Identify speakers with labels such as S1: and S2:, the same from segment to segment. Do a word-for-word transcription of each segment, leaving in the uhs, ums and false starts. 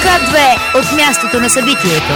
S1: К две от мястото на събитието.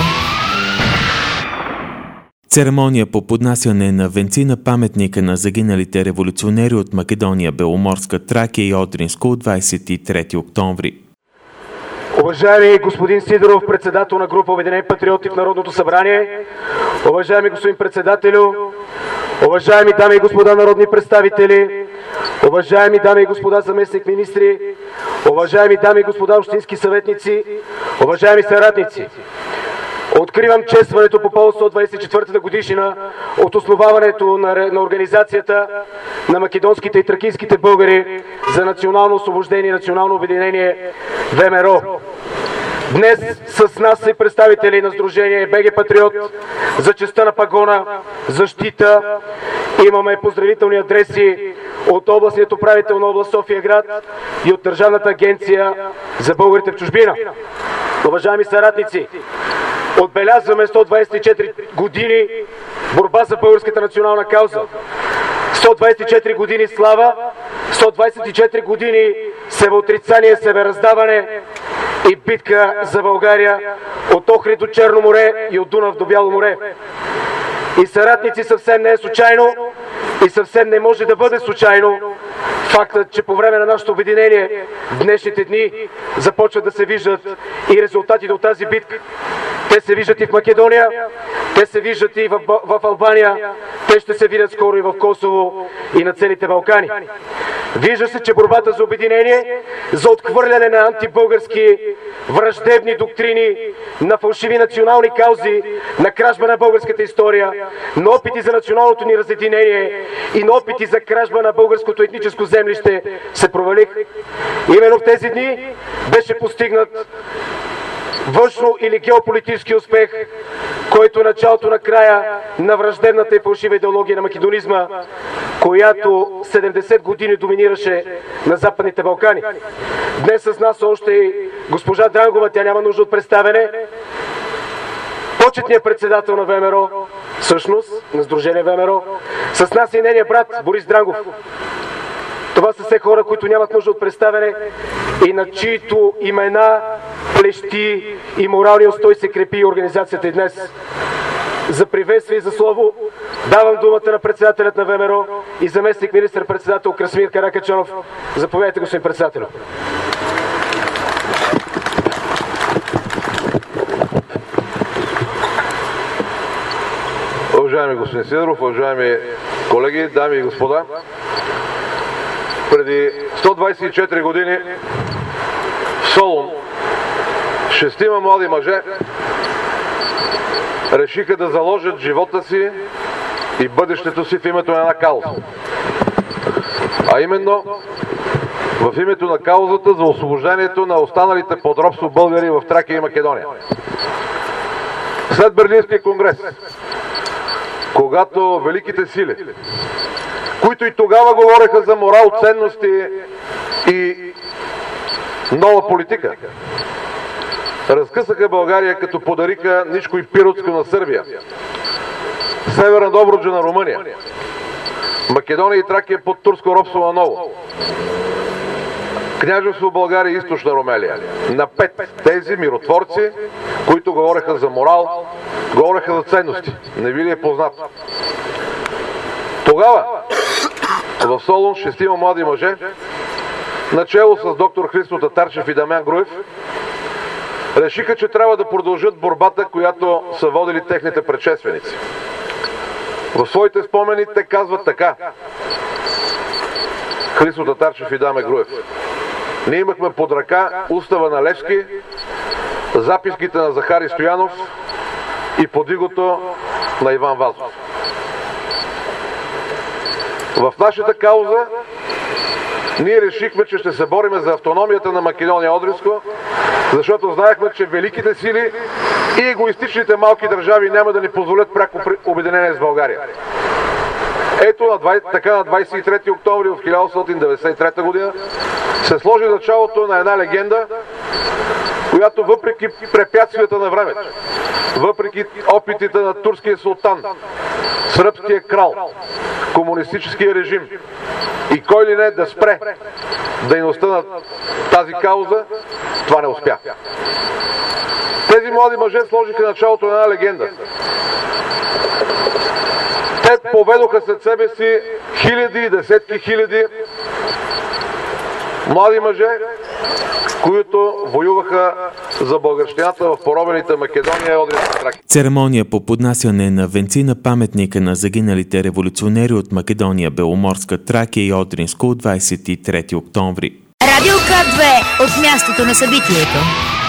S2: Церемония по поднасяне на венци на паметника на загиналите революционери от Македония, Беломорска Тракия и Одринско от двадесет и трети октомври.
S3: Уважаеми господин Сидоров, председател на група Обединени патриоти в Народното събрание, уважаеми господин председателю, уважаеми дами и господа народни представители, уважаеми дами и господа заместник министри, уважаеми дами и господа общински съветници, уважаеми съратници, откривам честването по повод сто двадесет и четвъртата годишнина от основаването на, на организацията на македонските и тракийските българи за национално освобождение и национално обединение ВМРО. Днес с нас са представители на Сдружение БГ Патриот за честта на пагона, защита. Имаме поздравителни адреси от областният управител на област София-град и от Държавната агенция за българите в чужбина. Уважаеми съратници, отбелязваме сто двадесет и четири години борба за българската национална кауза. сто двадесет и четири години слава, сто двадесет и четири години себеотрицание, себераздаване и битка за България от Охрид до Черно море и от Дунав до Бяло море. И съратници, съвсем не е случайно и съвсем не може да бъде случайно фактът, че по време на нашето обединение в днешните дни започват да се виждат и резултатите от тази битка. Те се виждат и в Македония, те се виждат и в, в Албания, те ще се видят скоро и в Косово и на целите Балкани. Вижда се, че борбата за обединение, за отхвърляне на антибългарски враждебни доктрини, на фалшиви национални каузи, на кражба на българската история, на опити за националното ни разединение и на опити за кражба на българското етническо землище се провалих. Именно в тези дни беше постигнат външно или геополитически успех, който е началото на края на враждебната и фалшива идеология на македонизма, която седемдесет години доминираше на Западните Балкани. Днес с нас още и госпожа Дрангова, тя няма нужда от представяне. Почетният председател на ВМРО, всъщност на Сдружение ВМРО, с нас и нейният брат Борис Дрангов. Това са все хора, които нямат нужда от представяне и на чието имена, плещи и морални устой се крепи организацията и днес. За приветствие и за слово давам думата на председателят на ВМРО и заместник министър-председател Красимир Каракачанов. Заповядайте, господин председател.
S4: Уважаеми господин Сидоров, уважаеми колеги, дами и господа, преди сто двадесет и четири години в Солун шестима млади мъже решиха да заложат живота си и бъдещето си в името на една кауза. А именно в името на каузата за освобождението на останалите под робство българи в Тракия и Македония. След Берлинския конгрес, когато великите сили, които и тогава говореха за морал, ценности и нова политика, разкъсаха България, като подариха Нишко и Пиротско на Сърбия, Северна Добруджа на Румъния, Македония и Тракия под турско робство на ново, Княжество България и Източна Румелия. На пет тези миротворци, които говореха за морал, говореха за ценности. Не ви ли е познато? Тогава в Солун шестима млади мъже, начело с доктор Христо Татарчев и Дамян Груев, решиха, че трябва да продължат борбата, която са водили техните предшественици. В своите спомени те казват така: Христо Татарчев и Даме Груев: ние имахме под ръка устава на Левски, записките на Захари Стоянов и подвигото на Иван Вазов. В нашата кауза ние решихме, че ще се бориме за автономията на Македония Одринско, защото знаехме, че великите сили и егоистичните малки държави няма да ни позволят пряко обединение с България. Ето на двадесет, така на двадесет и трети октомври в хиляда осемстотин деветдесет и трета година се сложи началото на една легенда, която въпреки препятствията на времето, въпреки опитите на турския султан, сръбския крал, комунистическия режим и кой ли не да спре дейността на тази кауза, това не успя. Тези млади мъже сложиха началото на една легенда. Те поведоха след себе си хиляди и десетки хиляди млади мъже, които воюваха за българщината в поробените Македония и Одринска Тракия.
S2: Церемония по поднасяне на венци на паметника на загиналите революционери от Македония, Беломорска Тракия и Одринско от двадесет и трети октомври.
S1: Радио К две от мястото на събитието.